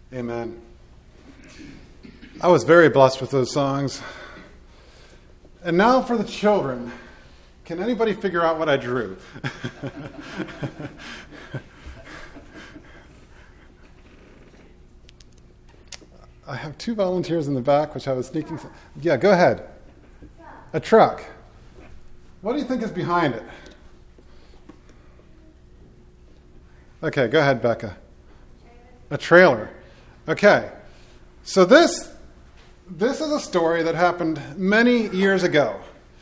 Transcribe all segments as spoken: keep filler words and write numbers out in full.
Amen. I was very blessed with those songs. And now for the children. Can anybody figure out what I drew? I have two volunteers in the back, which I was sneaking. Yeah, go ahead. A truck. What do you think is behind it? Okay, go ahead, Becca. A trailer. Okay. So this this is a story that happened many years ago.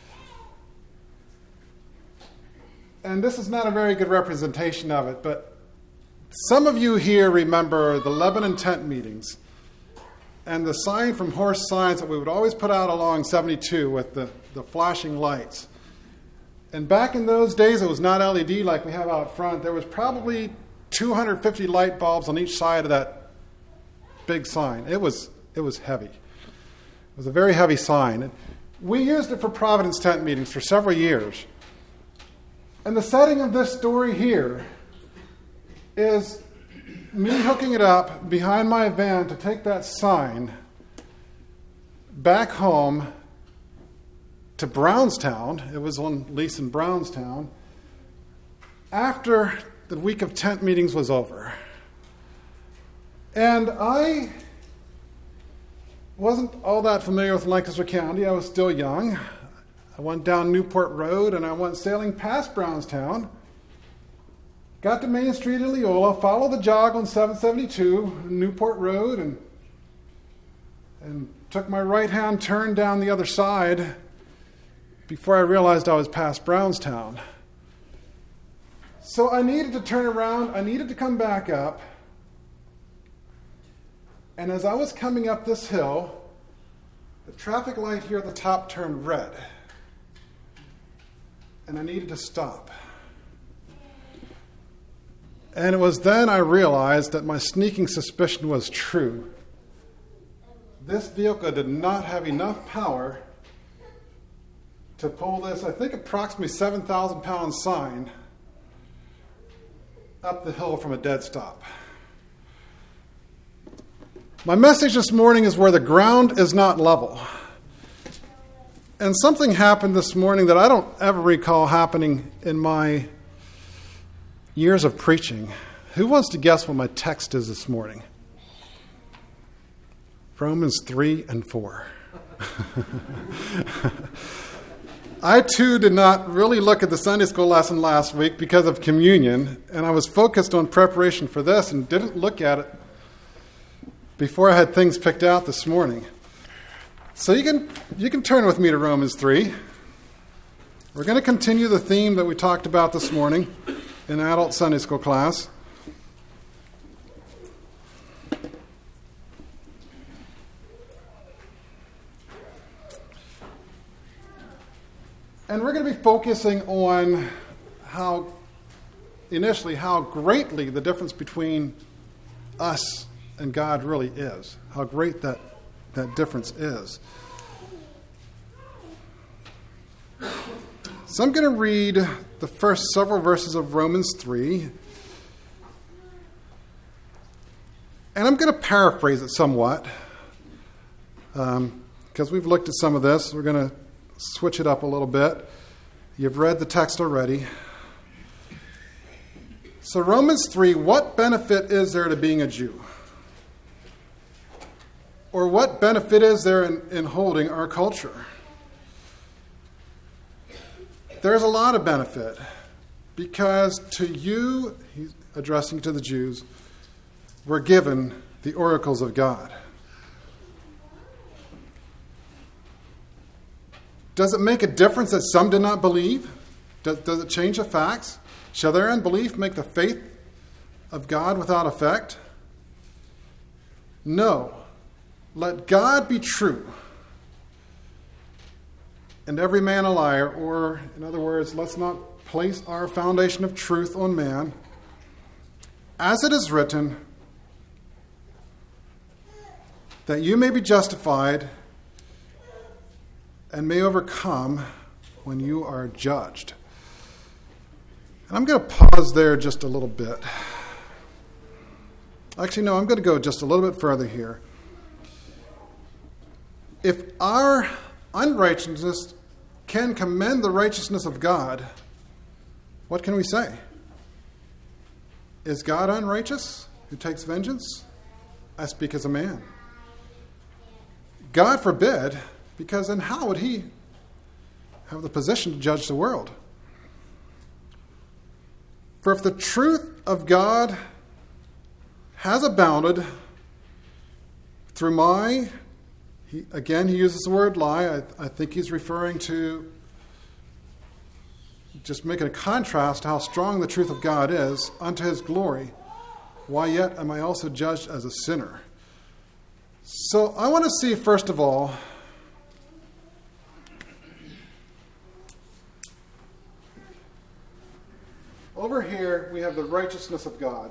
And this is not a very good representation of it, but some of you here remember the Lebanon tent meetings and the sign from Horse Signs that we would always put out along seventy-two with the, the flashing lights. And back in those days, it was not L E D like we have out front. There was probably two hundred fifty light bulbs on each side of that big sign. It was it was heavy. It was a very heavy sign. And we used it for Providence tent meetings for several years. And the setting of this story here is me hooking it up behind my van to take that sign back home to Brownstown. It was on lease in Brownstown after the week of tent meetings was over. And I wasn't all that familiar with Lancaster County. I was still young. I went down Newport Road and I went sailing past Brownstown. Got to Main Street in Leola, followed the jog on seven seventy-two, Newport Road, and and took my right-hand turn down the other side before I realized I was past Brownstown. So I needed to turn around, I needed to come back up, and as I was coming up this hill, the traffic light here at the top turned red, and I needed to stop. And it was then I realized that my sneaking suspicion was true. This vehicle did not have enough power to pull this, I think, approximately seven thousand pound sign up the hill from a dead stop. My message this morning is where the ground is not level. And something happened this morning that I don't ever recall happening in my years of preaching. Who wants to guess what my text is this morning? Romans three and four. I, too, did not really look at the Sunday school lesson last week because of communion, and I was focused on preparation for this and didn't look at it before I had things picked out this morning. So you can you can turn with me to Romans three. We're going to continue the theme that we talked about this morning in adult Sunday school class. And we're going to be focusing on how, initially, how greatly the difference between us and God really is. How great that, that difference is. So I'm going to read the first several verses of Romans three. And I'm going to paraphrase it somewhat. Um, because we've looked at some of this. We're going to switch it up a little bit. You've read the text already. So Romans three, what benefit is there to being a Jew? Or what benefit is there in, in holding our culture? There's a lot of benefit, because to you, he's addressing to the Jews, were given the oracles of God. Does it make a difference that some did not believe? Does, does it change the facts? Shall their unbelief make the faith of God without effect? No. Let God be true, and every man a liar, or, in other words, let's not place our foundation of truth on man. As it is written, that you may be justified and may overcome when you are judged. And I'm going to pause there just a little bit. Actually, no, I'm going to go just a little bit further here. If our unrighteousness can commend the righteousness of God, what can we say? Is God unrighteous who takes vengeance? I speak as a man. God forbid, because then how would he have the position to judge the world? For if the truth of God has abounded through my, he, again, he uses the word lie. I, I think he's referring to just making a contrast to how strong the truth of God is unto his glory. Why yet am I also judged as a sinner? So I want to see, first of all, over here we have the righteousness of God.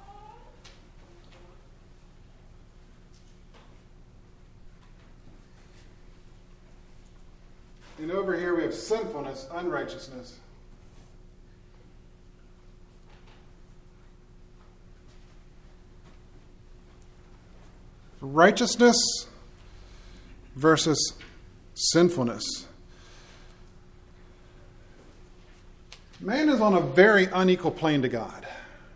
And over here we have sinfulness, unrighteousness. Righteousness versus sinfulness. Man is on a very unequal plane to God.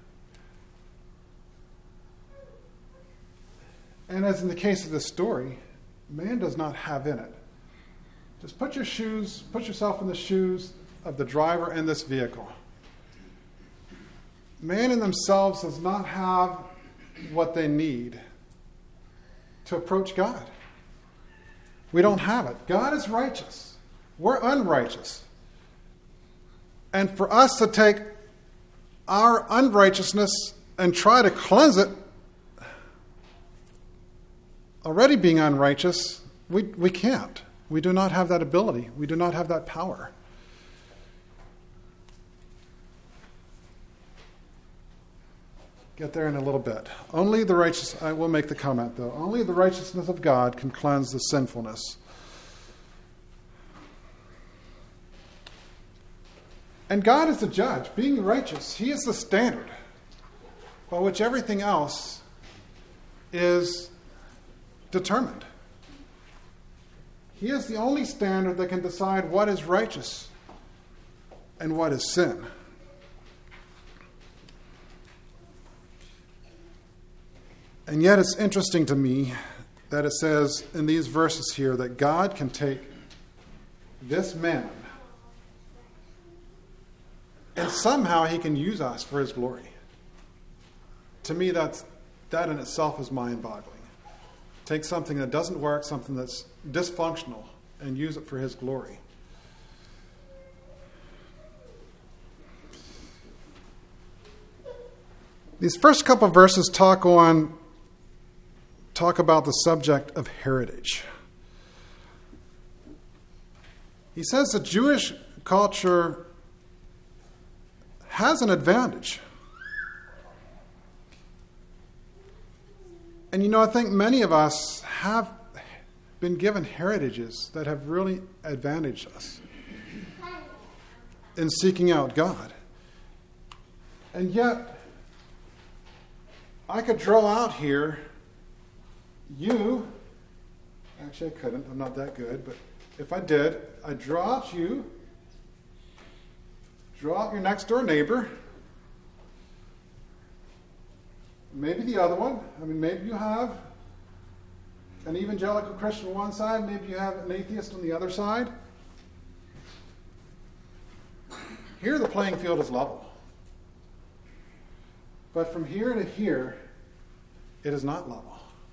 And as in the case of this story, man does not have in it. Just put your shoes, put yourself in the shoes of the driver in this vehicle. Man in themselves does not have what they need to approach God. We don't have it. God is righteous. We're unrighteous. And for us to take our unrighteousness and try to cleanse it, already being unrighteous, we, we can't. We do not have that ability. We do not have that power. Get there in a little bit. Only the righteous, I will make the comment though, only the righteousness of God can cleanse the sinfulness. And God is the judge. Being righteous, he is the standard by which everything else is determined. He is the only standard that can decide what is righteous and what is sin. And yet it's interesting to me that it says in these verses here that God can take this man and somehow he can use us for his glory. To me, that's, that in itself is mind-boggling. Take something that doesn't work, something that's dysfunctional, and use it for his glory. These first couple of verses talk on talk about the subject of heritage. He says the Jewish culture has an advantage. And you know, I think many of us have been given heritages that have really advantaged us in seeking out God. And yet, I could draw out here you, actually I couldn't, I'm not that good, but if I did, I'd draw out you, draw out your next door neighbor, maybe the other one. I mean, maybe you have an evangelical Christian on one side, maybe you have an atheist on the other side. Here the playing field is level. But from here to here, it is not level.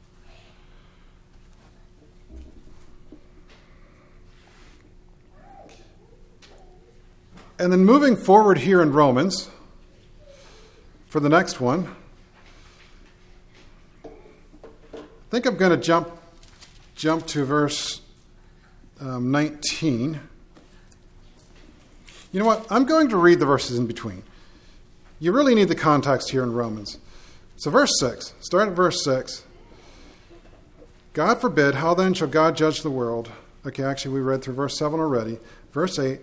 And then moving forward here in Romans, for the next one, I think I'm going to jump jump to verse um, nineteen. You know what? I'm going to read the verses in between. You really need the context here in Romans. So verse six, start at verse six. God forbid, how then shall God judge the world? Okay, actually we read through verse seven already. Verse eight.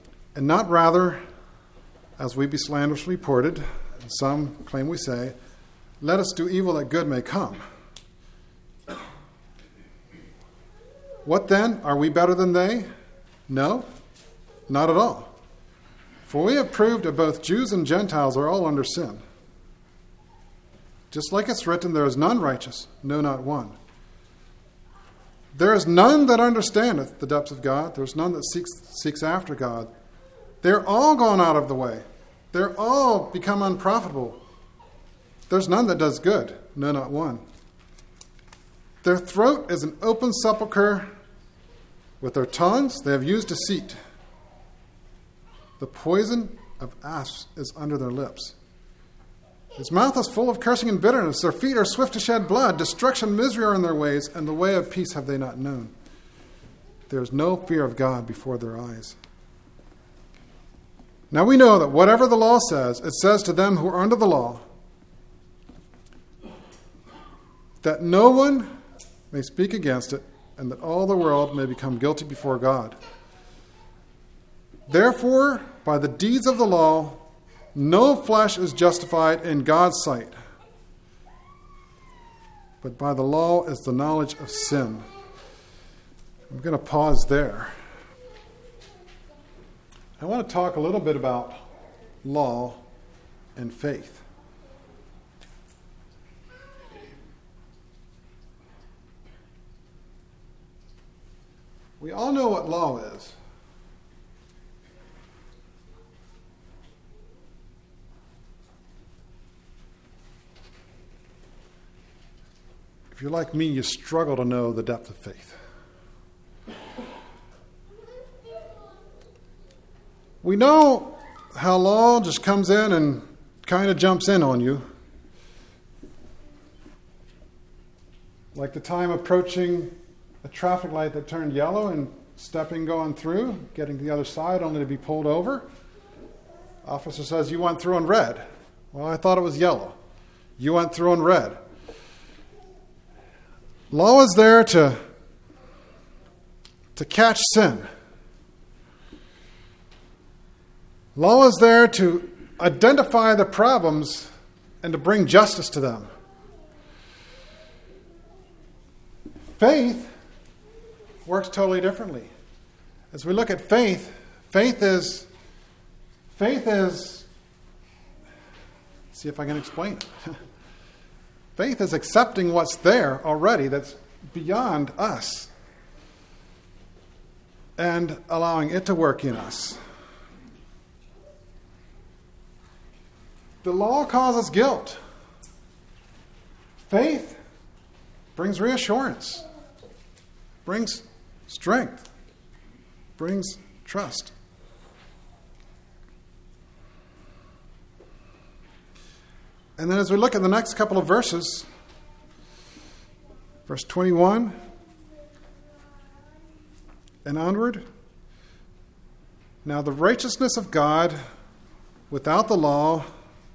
And not rather, as we be slanderously reported, and some claim we say, let us do evil that good may come. What then? Are we better than they? No, not at all. For we have proved that both Jews and Gentiles are all under sin. Just like it's written, there is none righteous, no, not one. There is none that understandeth the depths of God. There is none that seeks, seeks after God. They're all gone out of the way. They're all become unprofitable. There's none that does good, no, not one. Their throat is an open sepulchre. With their tongues they have used deceit. The poison of asps is under their lips. His mouth is full of cursing and bitterness. Their feet are swift to shed blood. Destruction and misery are in their ways, and the way of peace have they not known. There is no fear of God before their eyes. Now we know that whatever the law says, it says to them who are under the law, that no one may speak against it, and that all the world may become guilty before God. Therefore, by the deeds of the law, no flesh is justified in God's sight, but by the law is the knowledge of sin. I'm going to pause there. I want to talk a little bit about law and faith. We all know what law is. If you're like me, you struggle to know the depth of faith. We know how law just comes in and kind of jumps in on you. Like the time approaching a traffic light that turned yellow and stepping going through, getting to the other side only to be pulled over. Officer says, "You went through in red." Well, I thought it was yellow. You went through in red. Law is there to, to catch sin. Law is there to identify the problems and to bring justice to them. Faith works totally differently. As we look at faith, faith is, faith is, see if I can explain it. Faith is accepting what's there already that's beyond us and allowing it to work in us. The law causes guilt. Faith brings reassurance, brings strength, brings trust. And then as we look at the next couple of verses, verse twenty-one and onward, now the righteousness of God without the law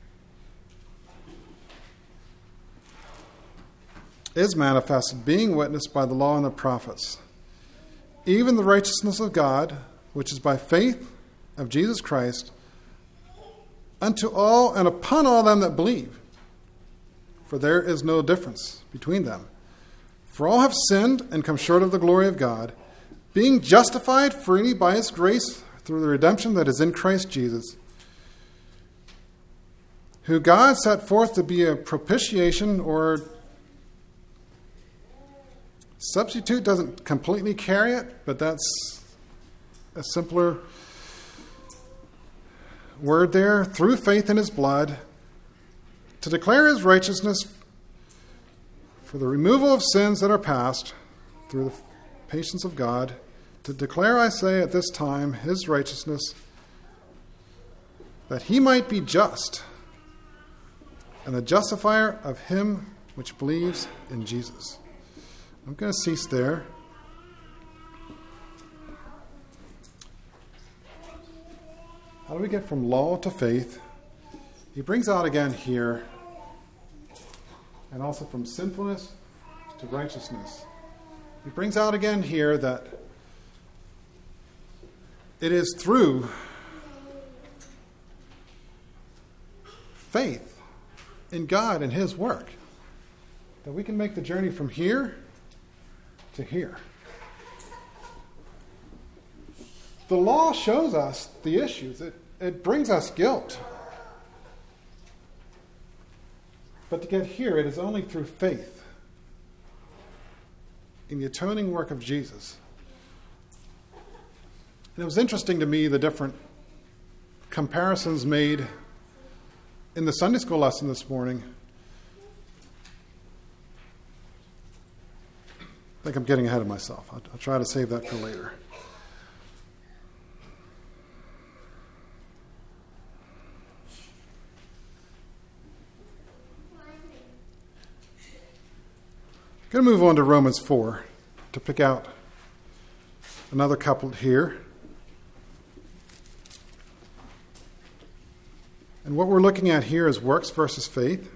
is manifested, being witnessed by the law and the prophets, even the righteousness of God, which is by faith of Jesus Christ, unto all and upon all them that believe. For there is no difference between them. For all have sinned and come short of the glory of God, being justified freely by his grace through the redemption that is in Christ Jesus, who God set forth to be a propitiation, or substitute doesn't completely carry it, but that's a simpler word there, through faith in his blood, to declare his righteousness for the removal of sins that are past, through the patience of God, to declare, I say, at this time, his righteousness, that he might be just, and the justifier of him which believes in Jesus. I'm going to cease there. How do we get from law to faith? He brings out again here, and also from sinfulness to righteousness. He brings out again here that it is through faith in God and his work that we can make the journey from here to here. The law shows us the issues. It, it brings us guilt. But to get here, it is only through faith in the atoning work of Jesus. And it was interesting to me the different comparisons made in the Sunday school lesson this morning. I think I'm getting ahead of myself. I'll, I'll try to save that for later. I'm going to move on to Romans four to pick out another couplet here. And what we're looking at here is works versus faith.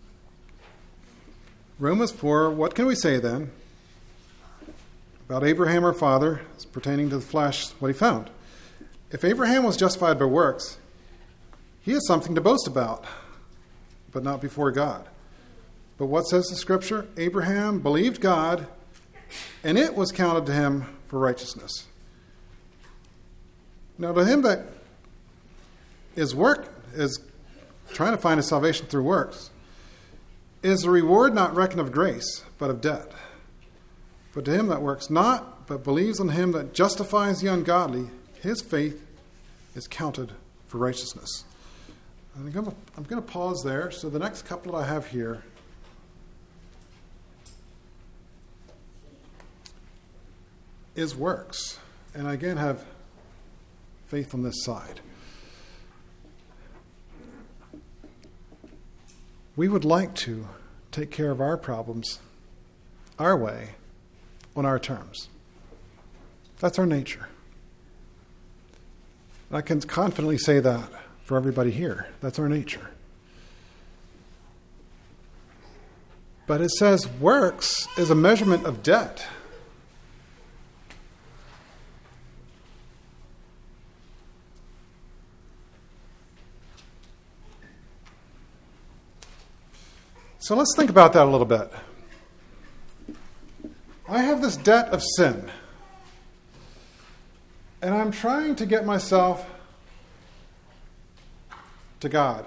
Romans four, what can we say then about Abraham our father, as pertaining to the flesh, what he found? If Abraham was justified by works, he has something to boast about, but not before God. But what says the Scripture? Abraham believed God, and it was counted to him for righteousness. Now, to him that is work is trying to find his salvation through works, is the reward not reckoned of grace, but of debt. But to him that works not, but believes on him that justifies the ungodly, his faith is counted for righteousness. I'm going to, I'm going to pause there. So the next couplet I have here is works. And I again have faith on this side. We would like to take care of our problems our way, on our terms. That's our nature. And I can confidently say that for everybody here. That's our nature. But it says works is a measurement of debt. So let's think about that a little bit. I have this debt of sin, and I'm trying to get myself to God.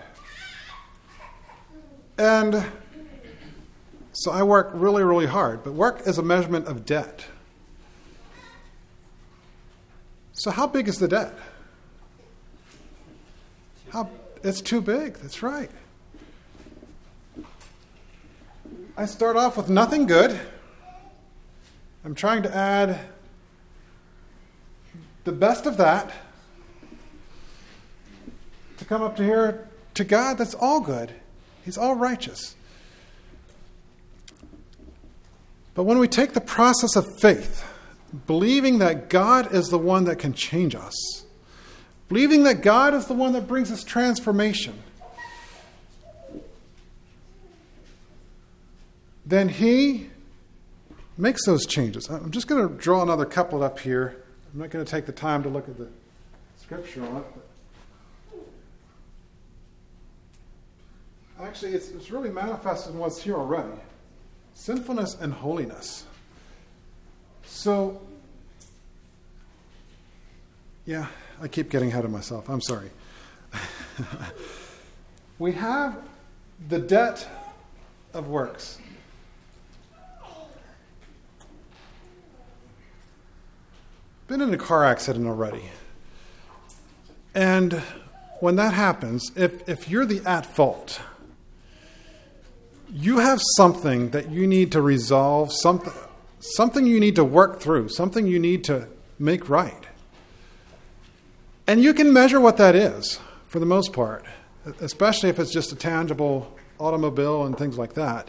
And so I work really, really hard, but work is a measurement of debt. So how big is the debt? How, it's too big, that's right. I start off with nothing good. I'm trying to add the best of that to come up to here to God. That's all good. He's all righteous. But when we take the process of faith, believing that God is the one that can change us, believing that God is the one that brings us transformation, then he makes those changes. I'm just going to draw another couplet up here. I'm not going to take the time to look at the scripture on it. But actually, it's, it's really manifested in what's here already. Sinfulness and holiness. So, yeah, I keep getting ahead of myself. I'm sorry. We have the debt of works. Been in a car accident already. And when that happens, if, if you're the at fault, you have something that you need to resolve, something, something you need to work through, something you need to make right. And you can measure what that is, for the most part, especially if it's just a tangible automobile and things like that.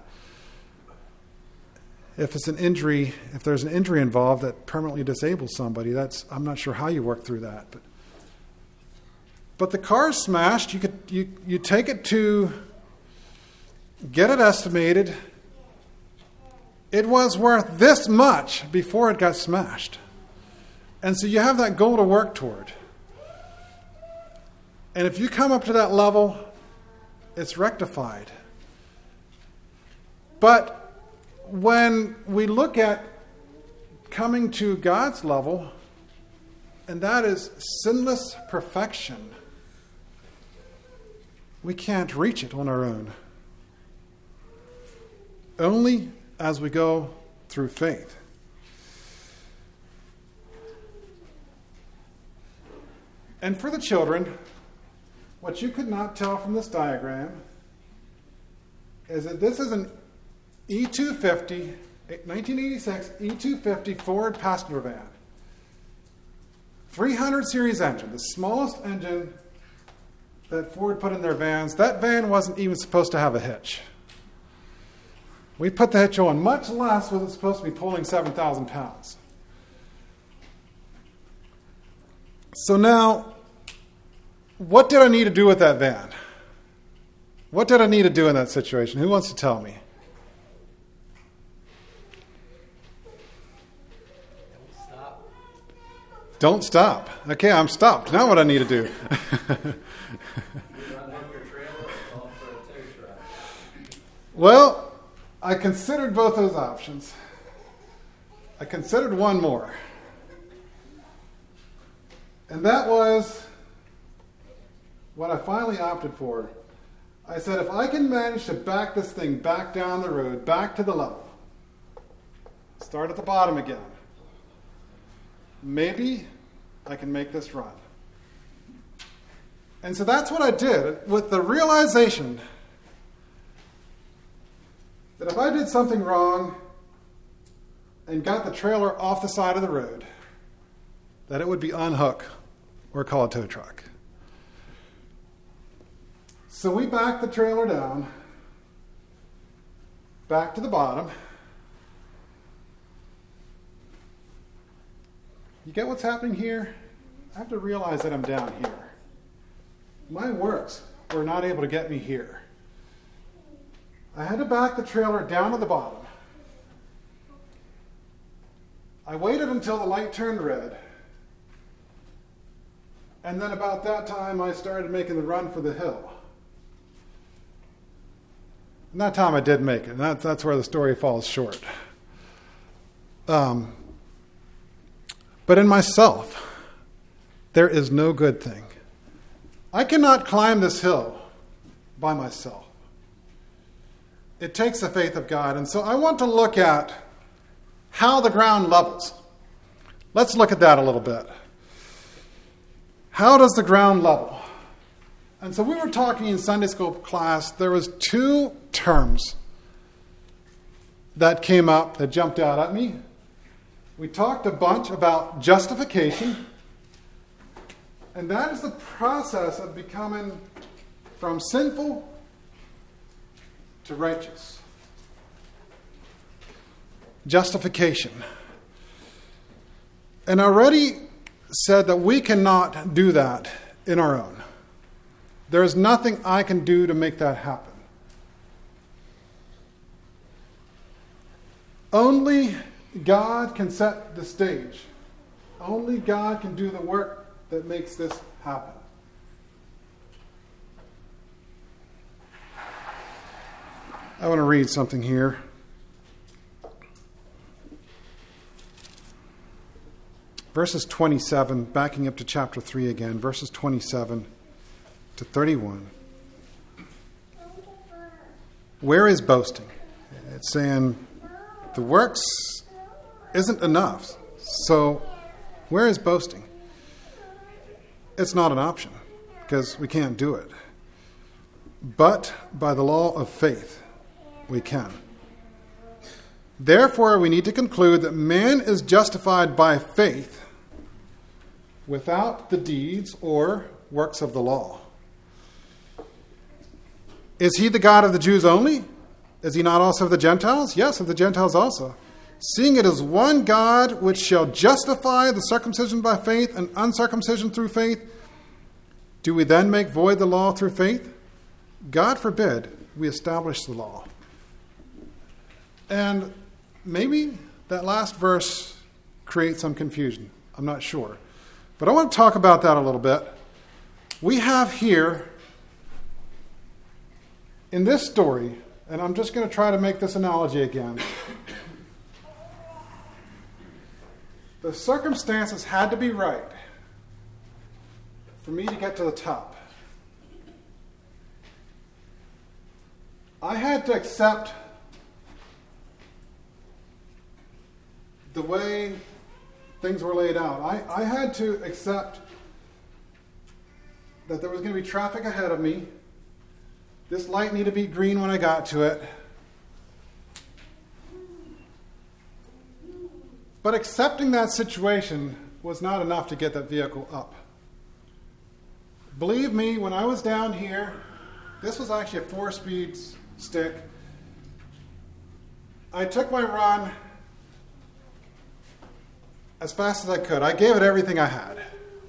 If it's an injury, if there's an injury involved that permanently disables somebody, that's I'm not sure how you work through that. But but the car's smashed. You could you you take it to get it estimated. It was worth this much before it got smashed, and so you have that goal to work toward. And if you come up to that level, it's rectified. But when we look at coming to God's level, and that is sinless perfection, we can't reach it on our own. Only as we go through faith. And for the children, what you could not tell from this diagram is that this is an E two fifty, nineteen eighty-six E two fifty Ford passenger van. three hundred series engine, the smallest engine that Ford put in their vans. That van wasn't even supposed to have a hitch. We put the hitch on, much less was it supposed to be pulling seven thousand pounds. So now, what did I need to do with that van? What did I need to do in that situation? Who wants to tell me? Don't stop. Don't stop. Okay, I'm stopped. Now what I need to do? Well, I considered both those options. I considered one more. And that was what I finally opted for. I said, if I can manage to back this thing back down the road, back to the level, start at the bottom again, maybe I can make this run. And so that's what I did, with the realization that if I did something wrong and got the trailer off the side of the road, that it would be unhook or call a tow truck. So we backed the trailer down, back to the bottom. You get what's happening here? I have to realize that I'm down here. My works were not able to get me here. I had to back the trailer down to the bottom. I waited until the light turned red. And then about that time, I started making the run for the hill. And that time I did make it. And that's, that's where the story falls short. Um, but in myself, there is no good thing. I cannot climb this hill by myself. It takes the faith of God. And so I want to look at how the ground levels. Let's look at that a little bit. How does the ground level? And so we were talking in Sunday school class, there was two terms that came up, that jumped out at me. We talked a bunch about justification, and that is the process of becoming from sinful to righteous. Justification. And I already said that we cannot do that in our own. There is nothing I can do to make that happen. Only God can set the stage. Only God can do the work that makes this happen. I want to read something here. Verses twenty-seven, backing up to chapter three again, verses twenty-seven to thirty-one. Where is boasting? It's saying the works isn't enough. So where is boasting? It's not an option because we can't do it. But by the law of faith, we can. Therefore, we need to conclude that man is justified by faith without the deeds or works of the law. Is he the God of the Jews only? Is he not also of the Gentiles? Yes, of the Gentiles also. Seeing it is one God which shall justify the circumcision by faith and uncircumcision through faith, do we then make void the law through faith? God forbid we establish the law. And maybe that last verse creates some confusion. I'm not sure. But I want to talk about that a little bit. We have here, in this story, And I'm just going to try to make this analogy again. The circumstances had to be right for me to get to the top. I had to accept the way things were laid out. I, I had to accept that there was going to be traffic ahead of me. This light needed to be green when I got to it. But accepting that situation was not enough to get that vehicle up. Believe me, when I was down here, this was actually a four-speed stick. I took my run as fast as I could. I gave it everything I had.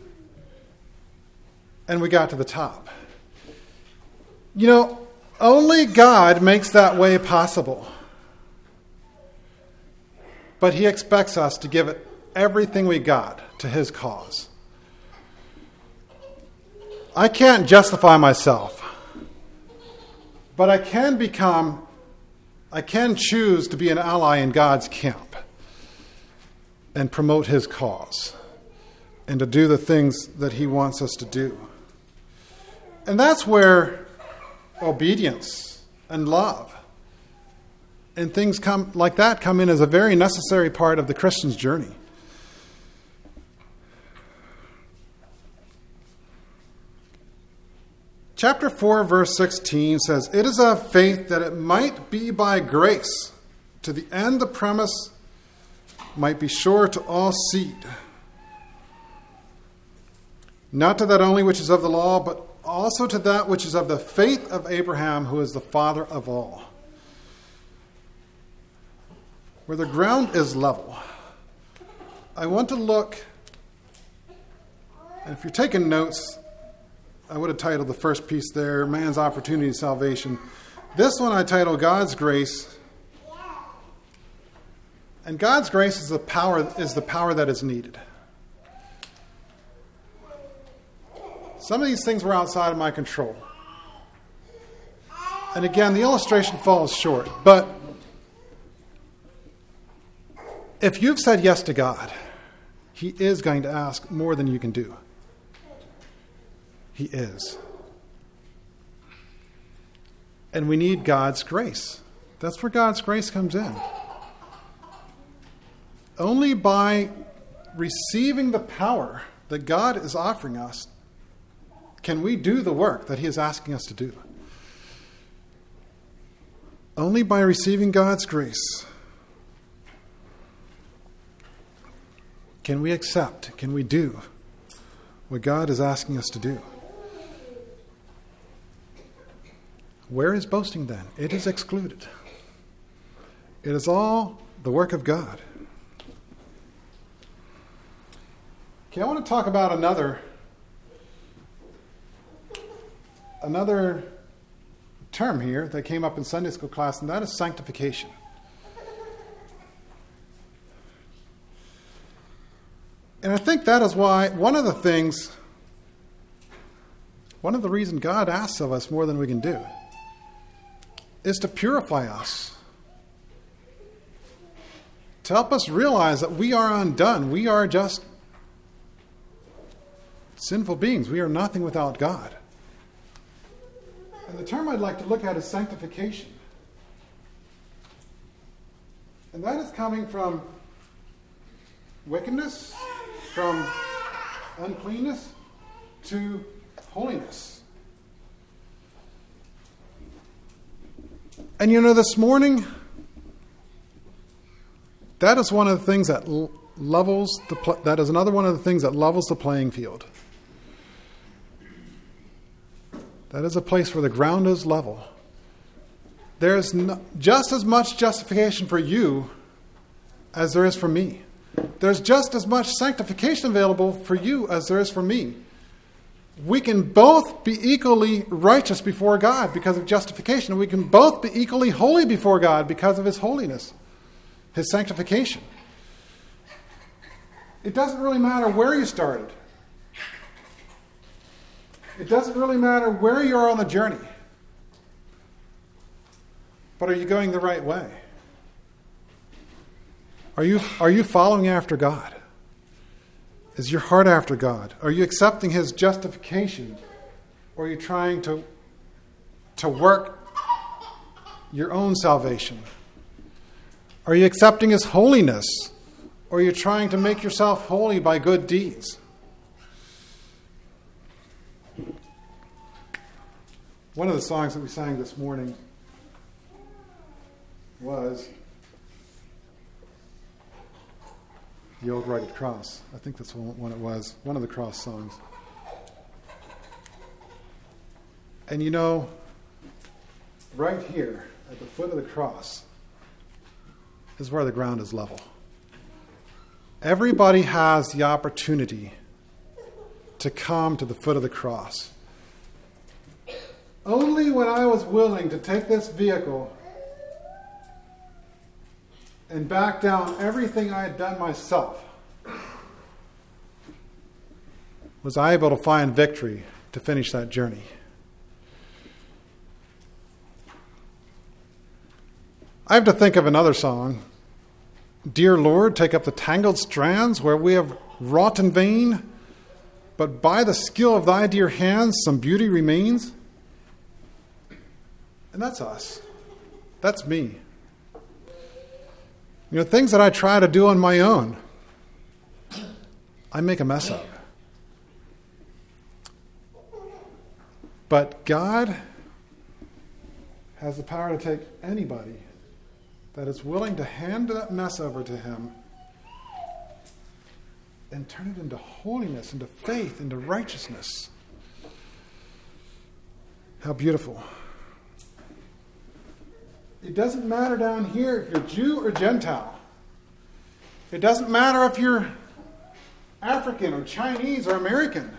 And we got to the top. You know, only God makes that way possible. But He expects us to give it everything we got to His cause. I can't justify myself, but I can become, I can choose to be an ally in God's camp and promote His cause and to do the things that He wants us to do. And that's where obedience and love and things come like that come in as a very necessary part of the Christian's journey. Chapter four, verse sixteen says, "It is of faith that it might be by grace, to the end the promise might be sure to all seed. Not to that only which is of the law, but also to that which is of the faith of Abraham, who is the father of all." Where the ground is level. I want to look, and if you're taking notes, I would have titled the first piece there, Man's Opportunity of Salvation. This one I title God's Grace. And God's grace is the power, is the power that is needed. Some of these things were outside of my control. And again, the illustration falls short. But if you've said yes to God, He is going to ask more than you can do. He is. And we need God's grace. That's where God's grace comes in. Only by receiving the power that God is offering us can we do the work that He is asking us to do. Only by receiving God's grace can we accept, can we do what God is asking us to do. Where is boasting then? It is excluded. It is all the work of God. Okay, I want to talk about another another term here that came up in Sunday school class, and that is sanctification. And I think that is why one of the things, one of the reasons God asks of us more than we can do is to purify us. To help us realize that we are undone. We are just sinful beings. We are nothing without God. And the term I'd like to look at is sanctification. And that is coming from wickedness, from uncleanness to holiness. And you know, this morning, that is one of the things that levels the pl- that is another one of the things that levels the playing field. That is a place where the ground is level. There is no, just as much justification for you as there is for me. There's just as much sanctification available for you as there is for me. We can both be equally righteous before God because of justification. We can both be equally holy before God because of His holiness, His sanctification. It doesn't really matter where you started. It doesn't really matter where you are on the journey. But are you going the right way? Are you, are you following after God? Is your heart after God? Are you accepting his justification? Or are you trying to, to work your own salvation? Are you accepting his holiness? Or are you trying to make yourself holy by good deeds? One of the songs that we sang this morning was The Old Rugged Cross. I think that's one it was, one of the cross songs. And you know, right here at the foot of the cross is where the ground is level. Everybody has the opportunity to come to the foot of the cross. Only when I was willing to take this vehicle and back down everything I had done myself was I able to find victory to finish that journey. I have to think of another song. Dear Lord, take up the tangled strands where we have wrought in vain, but by the skill of thy dear hands some beauty remains. And that's us. That's me. You know, things that I try to do on my own, I make a mess of. But God has the power to take anybody that is willing to hand that mess over to him and turn it into holiness, into faith, into righteousness. How beautiful. It doesn't matter down here if you're Jew or Gentile. It doesn't matter if you're African or Chinese or American.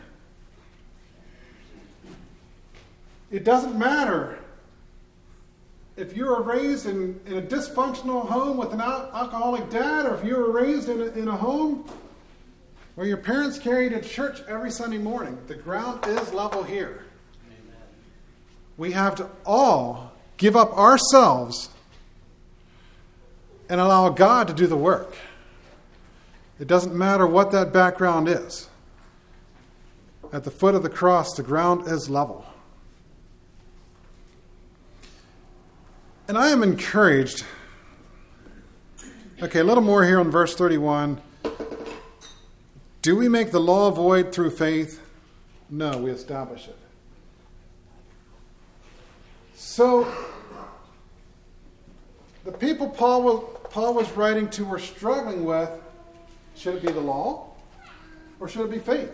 It doesn't matter if you were raised in, in a dysfunctional home with an al- alcoholic dad, or if you were raised in a, in a home where your parents carried you to church every Sunday morning. The ground is level here. Amen. We have to all give up ourselves and allow God to do the work. It doesn't matter what that background is. At the foot of the cross, the ground is level. And I am encouraged. Okay, a little more here on verse thirty-one. Do we make the law void through faith? No, we establish it. So, the people Paul was, Paul was writing to were struggling with, should it be the law or should it be faith?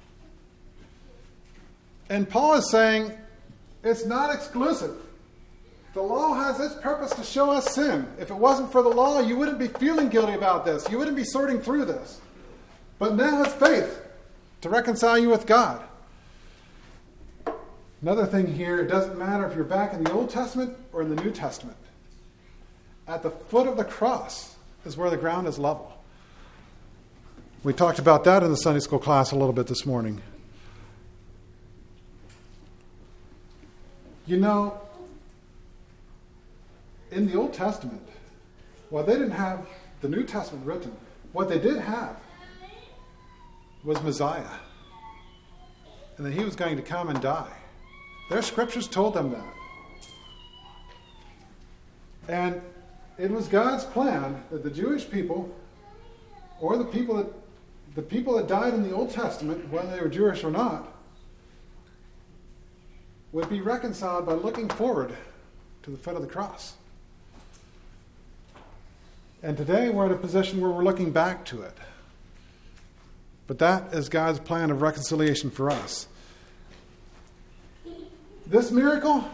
And Paul is saying it's not exclusive. The law has its purpose to show us sin. If it wasn't for the law, you wouldn't be feeling guilty about this. You wouldn't be sorting through this. But now it's faith to reconcile you with God. Another thing here, it doesn't matter if you're back in the Old Testament or in the New Testament. At the foot of the cross is where the ground is level. We talked about that in the Sunday school class a little bit this morning. You know, in the Old Testament, while they didn't have the New Testament written, what they did have was Messiah. And that he was going to come and die. Their scriptures told them that. And it was God's plan that the Jewish people, or the people that the people that died in the Old Testament, whether they were Jewish or not, would be reconciled by looking forward to the foot of the cross. And today we're at a position where we're looking back to it. But that is God's plan of reconciliation for us. This miracle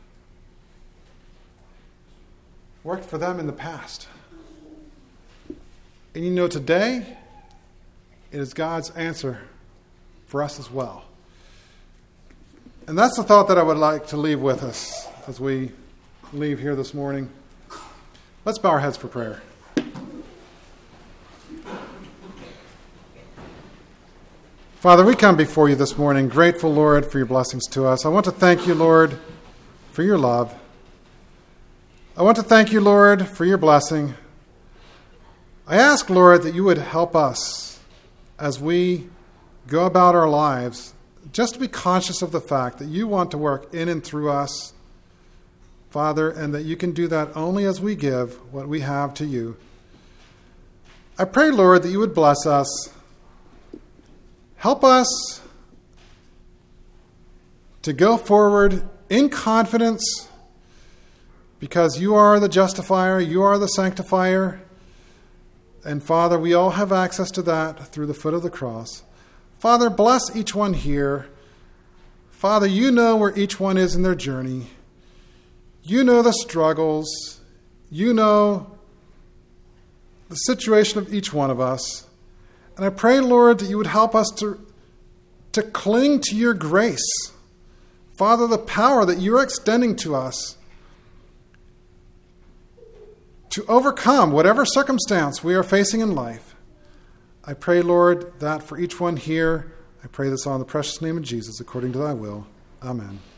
worked for them in the past. And you know, today it is God's answer for us as well. And that's the thought that I would like to leave with us as we leave here this morning. Let's bow our heads for prayer. Father, we come before you this morning, grateful, Lord, for your blessings to us. I want to thank you, Lord, for your love. I want to thank you, Lord, for your blessing. I ask, Lord, that you would help us as we go about our lives, just to be conscious of the fact that you want to work in and through us, Father, and that you can do that only as we give what we have to you. I pray, Lord, that you would bless us. Help us to go forward in confidence, because you are the justifier, you are the sanctifier. And Father, we all have access to that through the foot of the cross. Father, bless each one here. Father, you know where each one is in their journey. You know the struggles. You know the situation of each one of us. And I pray, Lord, that you would help us to, to cling to your grace. Father, the power that you're extending to us to overcome whatever circumstance we are facing in life. I pray, Lord, that for each one here, I pray this all in the precious name of Jesus, according to thy will. Amen.